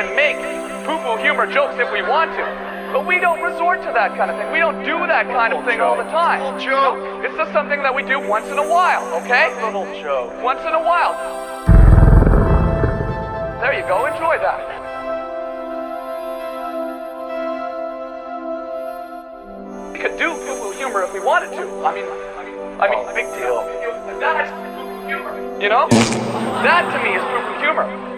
can make poo-poo humor jokes if we want to, but we don't resort to that kind of thing. We don't do that kind of thing all the time. Little joke. It's just something that we do once in a while, okay? Little joke. Once in a while. There you go, enjoy that. We could do poo-poo humor if we wanted to. I mean, big deal. That's poo-poo humor. You know? That to me is poo-poo humor.